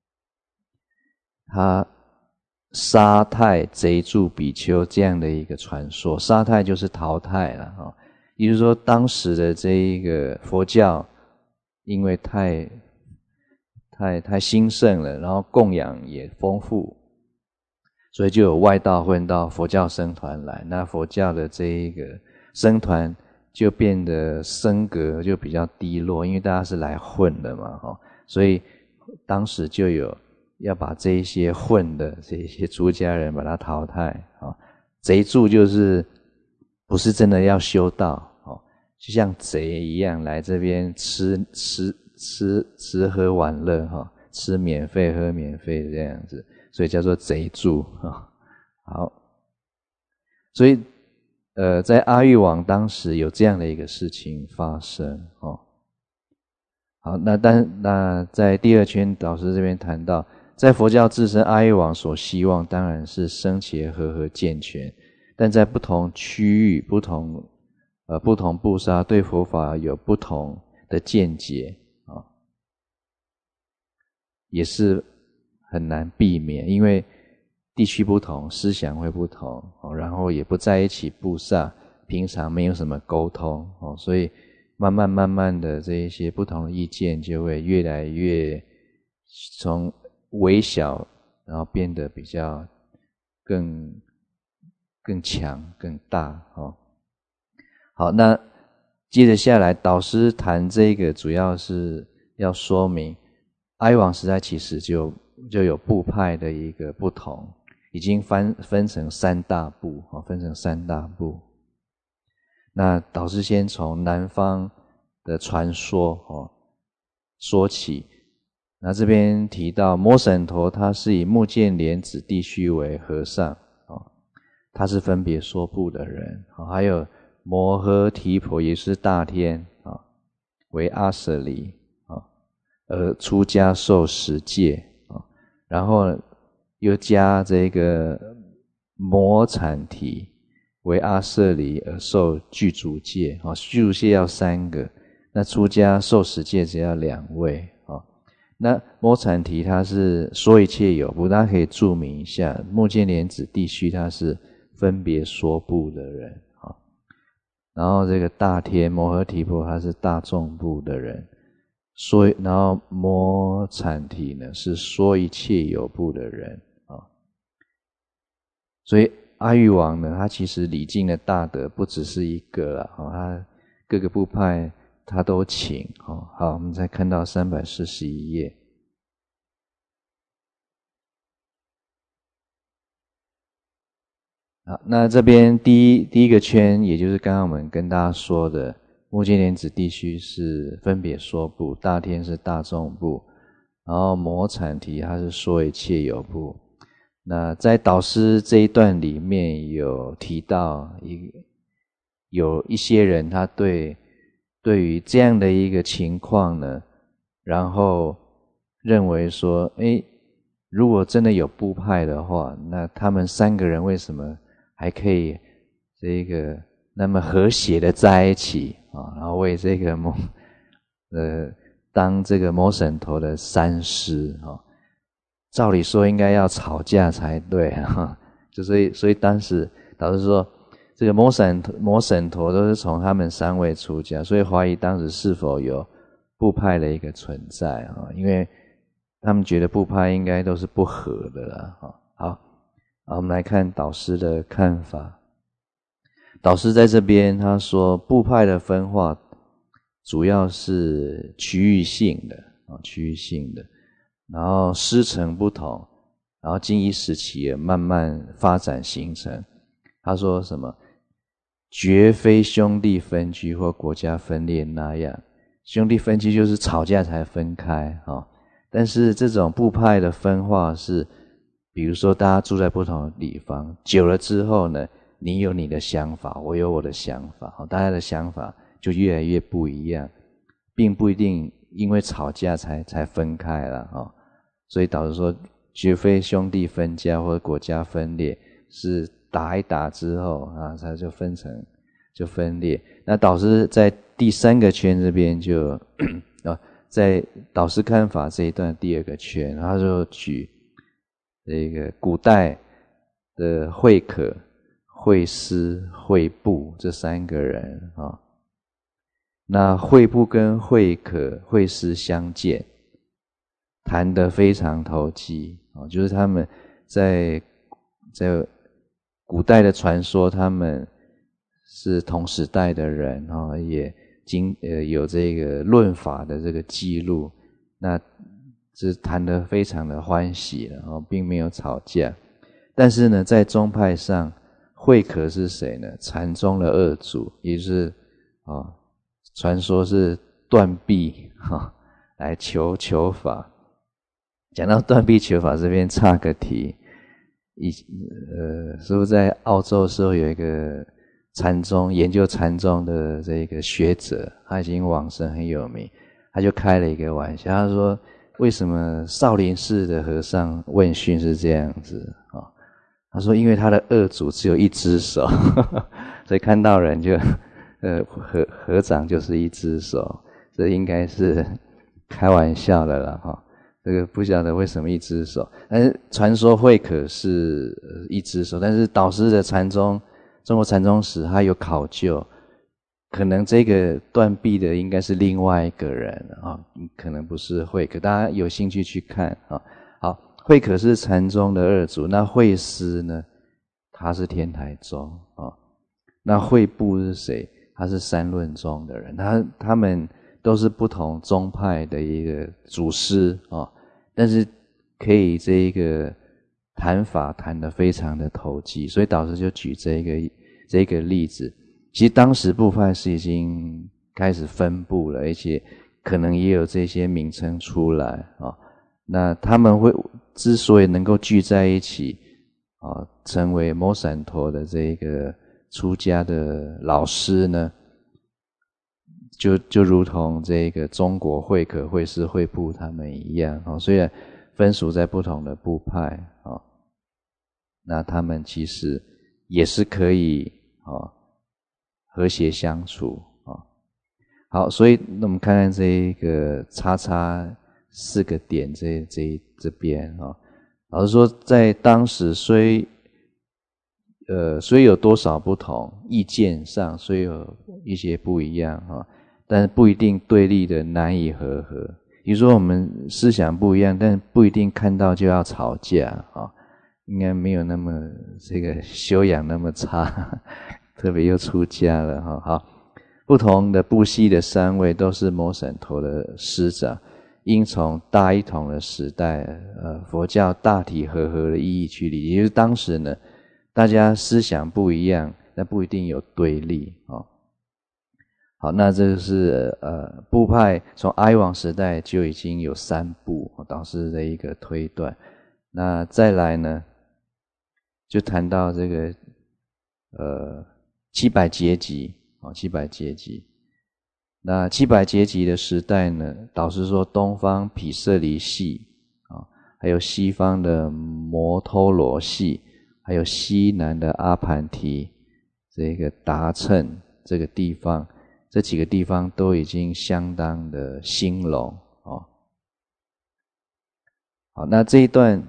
他杀太贼住比丘这样的一个传说，杀太就是淘汰了啊，也就是说当时的这一个佛教因为太太太兴盛了，然后供养也丰富，所以就有外道混到佛教僧团来，那佛教的这一个僧团就变得僧格就比较低落，因为大家是来混的嘛，所以当时就有要把这一些混的这一些出家人把它淘汰。贼住就是不是真的要修道，就像贼一样来这边吃吃吃吃喝玩乐，吃免费喝免费的这样子，所以叫做贼住。好，所以呃，在阿育王当时有这样的一个事情发生。好，那但那在第二圈导师这边谈到，在佛教自身，阿育王所希望当然是僧伽和合健全，但在不同区域、不同呃不同部刹对佛法有不同的见解啊，也是很难避免，因为地区不同，思想会不同，然后也不在一起部刹，平常没有什么沟通，所以慢慢慢慢的这一些不同的意见就会越来越从微小，然后变得比较更更强更大。好，那接着下来导师谈这个主要是要说明阿育王时代其实就就有部派的一个不同，已经分分成三大部，分成三大部。那导师先从南方的传说说起。那这边提到摩审陀，他是以目犍连子地须为和尚，他是分别说部的人。还有摩诃提婆也是大天， 为阿舍离啊，而出家受十戒啊，然后又加这个摩产提为阿舍离而受具足戒啊，具足戒要三个，那出家受十戒只要两位啊。那摩产提他是说一切有部，大家可以注明一下，目犍连子地须他是分别说部的人啊。然后这个大天摩诃提婆他是大众部的人，说然后摩产提呢是说一切有部的人啊。所以阿育王呢，他其实礼敬的大德不只是一个啦，他各个部派他都请。好，我们再看到三百四十一页。好，那这边第一第一个圈，也就是刚刚我们跟大家说的，目犍连子地须是分别说部，大天是大众部，然后摩产提他是说一切有部。那在导师这一段里面有提到一有一些人他对对于这样的一个情况呢，然后认为说，诶，如果真的有部派的话，那他们三个人为什么还可以这个那么和谐的在一起啊？然后为这个摩呃当这个摩审陀的三师啊，照理说应该要吵架才对啊，就所以所以当时导师说，这个摩审摩审陀都是从他们三位出家，所以怀疑当时是否有部派的一个存在啊，因为他们觉得部派应该都是不合的啦。好，好，我们来看导师的看法。导师在这边他说，部派的分化主要是区域性的啊，区域性的，然后师承不同，然后经一时期而慢慢发展形成。他说什么？绝非兄弟分居或国家分裂那样，兄弟分居就是吵架才分开啊。但是这种部派的分化是，比如说大家住在不同的地方，久了之后呢，你有你的想法，我有我的想法，大家的想法就越来越不一样，并不一定因为吵架才才分开了啊。所以导致说，绝非兄弟分家或者国家分裂，是打一打之后啊，它就分成就分裂。那导师在第三个圈这边就啊，在导师看法这一段第二个圈，他就举这个古代的慧可、慧思、慧部这三个人啊。那慧部跟慧可、慧思相见，谈得非常投机啊，就是他们在在古代的传说，他们是同时代的人啊，也经呃有这个论法的这个记录，那是谈得非常的欢喜了啊，并没有吵架。但是呢，在宗派上，慧可是谁呢？禅宗的二祖，也就是啊，传说是断臂哈来求求法。讲到断臂求法这边岔个题。以呃，是不是在澳洲的时候有一个禅宗研究禅宗的这个学者，他已经往生很有名，他就开了一个玩笑，他说为什么少林寺的和尚问讯是这样子啊？他说因为他的二祖只有一只手，呵呵，所以看到人就呃合合掌就是一只手，这应该是开玩笑的啦哈。这个不晓得为什么一只手，但是传说慧可是一只手，但是导师的禅宗中国禅宗史他有考究，可能这个断臂的应该是另外一个人啊，可能不是慧可，大家有兴趣去看啊。好，慧可是禅宗的二祖，那慧思呢，他是天台宗啊。那慧部是谁？他是三论宗的人，他他们都是不同宗派的一个祖师啊。但是可以这一个谈法谈得非常的投机，所以导师就举这个这个例子。其实当时部派是已经开始分布了，而且可能也有这些名称出来啊。那他们会之所以能够聚在一起啊，成为摩散陀的这个出家的老师呢， 就就如同这个中国慧可、慧师、慧部他们一样，哦，虽然分属在不同的部派，哦，那他们其实也是可以哦和谐相处，哦。好，所以那我们看看这一个叉叉四个点这这这边啊，老实说，在当时虽呃虽有多少不同，意见上虽有一些不一样啊，但是不一定对立的难以和合。比如说我们思想不一样，但不一定看到就要吵架啊，应该没有那么这个修养那么差，特别又出家了哈。好。不同的部系的三位都是摩省头的师长，应从大一统的时代，呃，佛教大体和合的意义去理解。也就是当时呢，大家思想不一样，但不一定有对立哦。好，那这个是呃部派从阿育王时代就已经有三部导师的一个推断。那再来呢，就谈到这个呃七百劫集。哦，七百劫集。那七百劫集的时代呢，导师说东方毗舍离系啊，还有西方的摩托罗系，还有西南的阿盘提这个达称这个地方，这几个地方都已经相当的兴隆哦。好，那这一段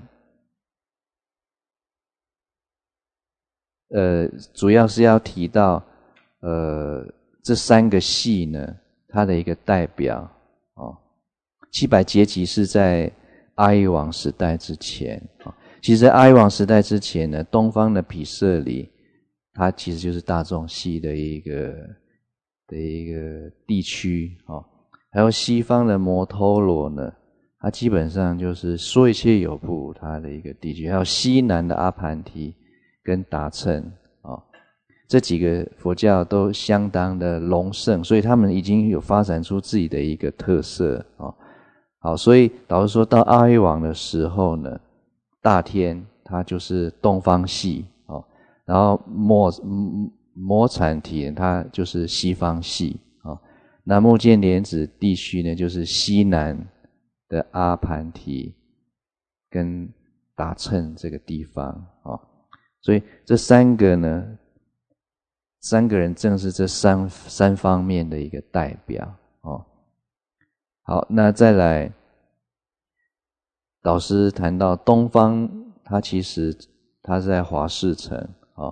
呃主要是要提到呃，这三个系呢，它的一个代表哦，七百劫集是在阿育王时代之前哦。其实阿育王时代之前呢，东方的毗舍离，它其实就是大众系的一个的一个地区哦。还有西方的摩托罗呢，它基本上就是说一切有部它的一个地区。还有西南的阿盘提跟达称哦。这几个佛教都相当的隆盛，所以他们已经有发展出自己的一个特色哦。好，所以导师说到阿育王的时候呢，大天它就是东方系哦，然后摩摩产提它就是西方系哦，那目犍连子地区呢就是西南的阿盘提跟达称这个地方哦，所以这三个呢。三个人正是这三三方面的一个代表哦。好，那再来，导师谈到东方，它其实它是在华氏城哦，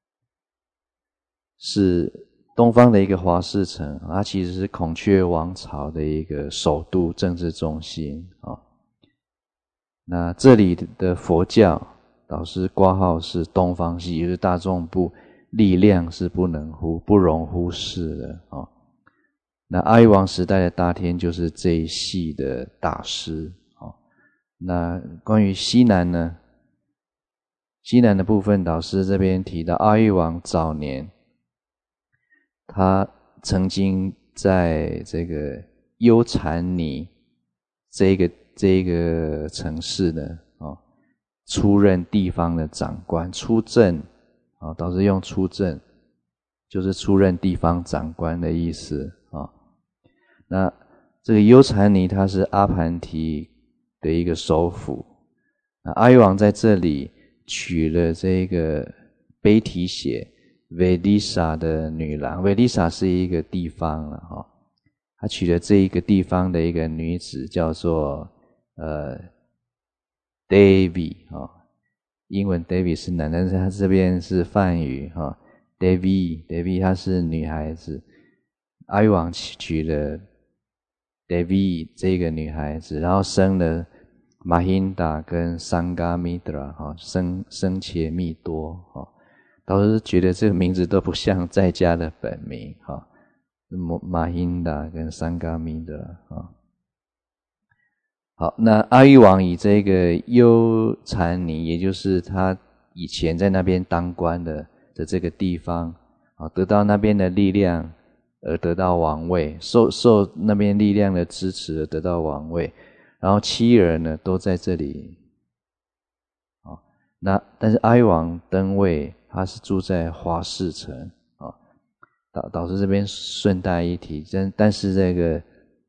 是东方的一个华氏城，它其实是孔雀王朝的一个首都政治中心哦。那这里的佛教，导师挂号是东方系，也就是大众部。力量是不能忽不容忽视的哦。那阿育王时代的大天就是这一系的大师哦。那关于西南呢，西南的部分，导师这边提到阿育王早年，他曾经在这个优禅尼这个这个城市呢，哦，出任地方的长官，出镇。啊，导师用出镇，就是出任地方长官的意思啊。那这个优禅尼它是阿盘提的一个首府，那阿育王在这里娶了这个悲提血维利萨的女郎，维利萨是一个地方了哈，他娶了这一个地方的一个女子，叫做呃 Devi 啊。英文 Devi 是男，但是他这边是梵语哈 ，Devi Devi 她是女孩子，阿育王娶了 Devi 这个女孩子，然后生了马欣达跟桑嘎密德拉哈，生生切密多哈，导师觉得这个名字都不像在家的本名哈，马欣达跟桑嘎密德拉哈。好，那阿育王以这个优禅尼，也就是他以前在那边当官的的这个地方，啊，得到那边的力量而得到王位，受受那边力量的支持而得到王位，然后妻儿呢都在这里，啊，那但是阿育王登位，他是住在华氏城，啊， 导导师这边顺带一提，但但是这个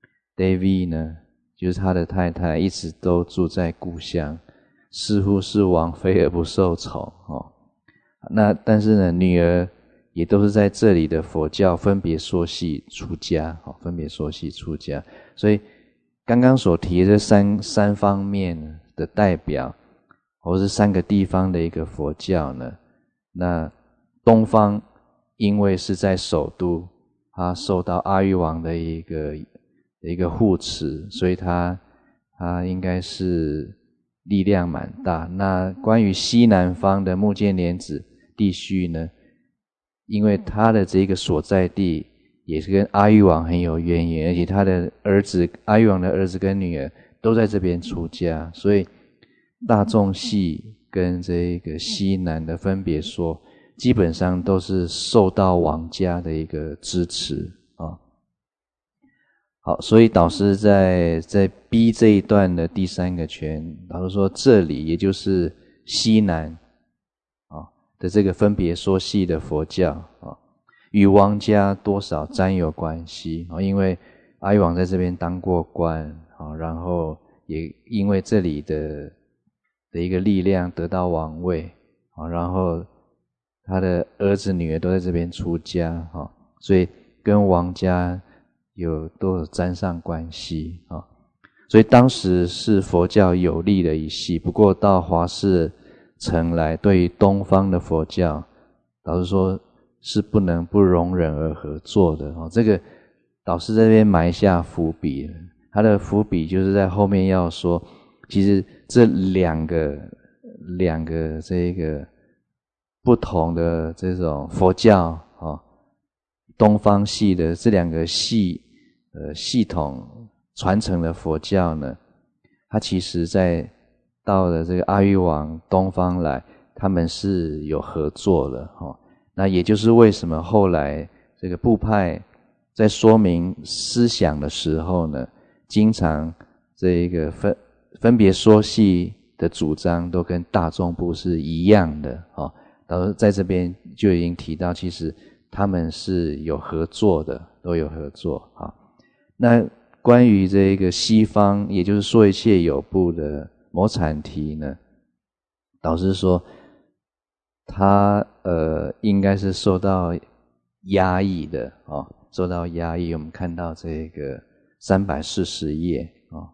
David 呢，就是他的太太，一直都住在故乡，似乎是王妃而不受宠哦。那但是呢，女儿也都是在这里的佛教分别说系出家，哦，分别说系出家。所以刚刚所提的这三三方面的代表，或是三个地方的一个佛教呢，那东方因为是在首都，他受到阿育王的一个一个护持，所以他他应该是力量蛮大。那关于西南方的目犍连子地区呢，因为他的这个所在地也是跟阿育王很有渊源，而且他的儿子阿育王的儿子跟女儿都在这边出家，所以大众系跟这个西南的分别说，基本上都是受到王家的一个支持啊。好，所以导师在在 B 这一段的第三个圈，导师说这里也就是西南啊的这个分别说系的佛教啊，与王家多少沾有关系啊，因为阿育王在这边当过官啊，然后也因为这里的的一个力量得到王位啊，然后他的儿子女儿都在这边出家啊，所以跟王家有都有沾上关系啊，所以当时是佛教有利的一系。不过到华氏城来，对于东方的佛教，导师说是不能不容忍而合作的啊。这个导师这边埋下伏笔了，他的伏笔就是在后面要说，其实这两个两个这个不同的这种佛教啊，东方系的这两个系呃系统传承的佛教呢，它其实在到了这个阿育王东方来，他们是有合作的哦。那也就是为什么后来这个部派在说明思想的时候呢，经常这个分分别说系的主张都跟大众部是一样的哦。然后在这边就已经提到，其实他们是有合作的，都有合作啊。那关于这个西方，也就是说一切有部的摩产提呢，导师说他呃应该是受到压抑的啊，受到压抑。我们看到这个三百四十页啊，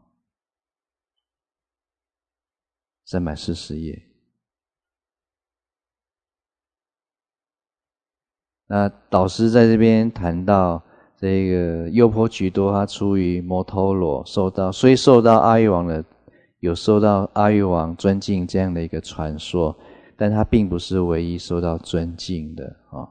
三百四十页。那导师在这边谈到这个优婆居多，他出于摩托罗受到，虽受到阿育王的有受到阿育王尊敬这样的一个传说，但他并不是唯一受到尊敬的啊。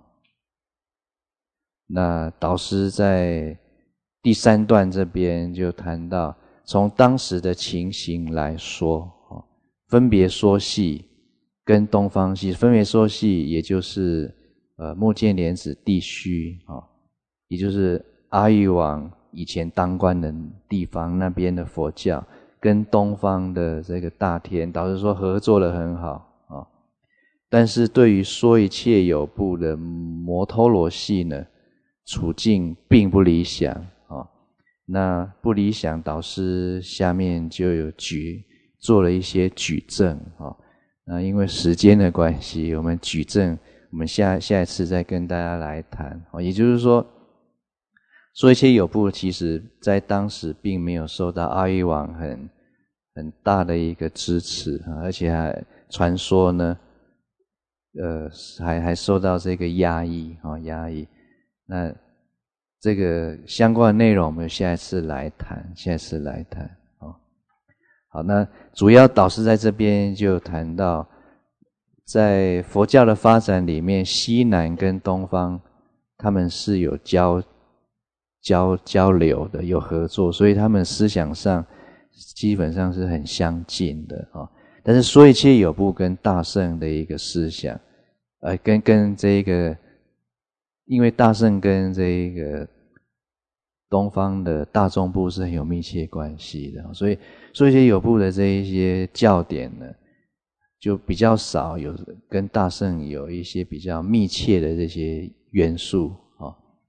那导师在第三段这边就谈到，从当时的情形来说，分别说系跟东方系，分别说系也就是呃目犍连子地区啊，也就是阿育王以前当官的地方那边的佛教，跟东方的这个大天，导师说合作得很好啊。但是对于说一切有部的摩托罗系呢，处境并不理想啊。那不理想，导师下面就有举做了一些举证啊。那因为时间的关系，我们举证，我们下下一次再跟大家来谈啊。也就是说，说一切有部其实在当时并没有受到阿育王很很大的一个支持啊，而且还传说呢，呃，还还受到这个压抑啊，压抑。那这个相关的内容我们下一次来谈，下一次来谈啊。好，那主要导师在这边就谈到，在佛教的发展里面，西南跟东方他们是有交交交流的，有合作，所以他们思想上基本上是很相近的啊。但是说一切有部跟大乘的一个思想，呃，跟跟这个，因为大乘跟这个东方的大众部是很有密切关系的，所以说一些有部的这一些教典呢，就比较少有跟大乘有一些比较密切的这些元素啊。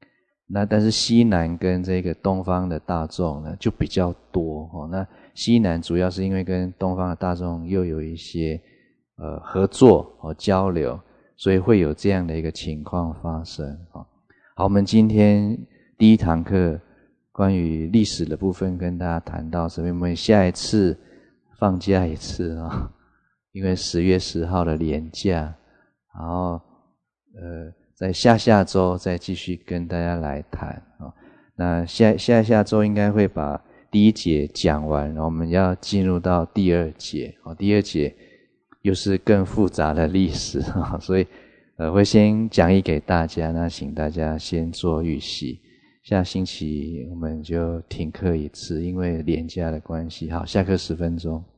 那但是西南跟这个东方的大众呢就比较多哦。那西南主要是因为跟东方的大众又有一些呃合作和、哦、交流，所以会有这样的一个情况发生哦。好，我们今天第一堂课关于历史的部分跟大家谈到这边，我们下一次放假一次啊、哦，因为十月十号的连假，然后呃。在下下周再继续跟大家来谈啊。那下下下周应该会把第一节讲完，然后我们要进入到第二节啊。第二节又是更复杂的历史啊，所以呃会先讲义给大家，那请大家先做预习。下星期我们就停课一次，因为连假的关系。好，下课十分钟。